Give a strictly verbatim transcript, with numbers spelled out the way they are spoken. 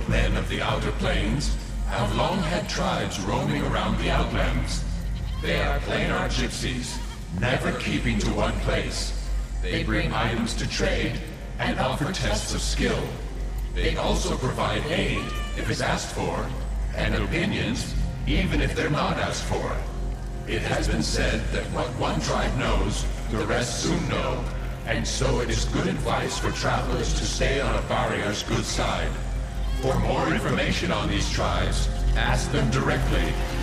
Men of the Outer Plains have long had tribes roaming around the Outlands. They are planar gypsies, never keeping to one place. They bring items to trade and offer tests of skill. They also provide aid if it's asked for, and opinions even if they're not asked for. It has been said that what one tribe knows, the rest soon know, and so it is good advice for travelers to stay on a barrier's good side. For more information on these tribes, ask them directly.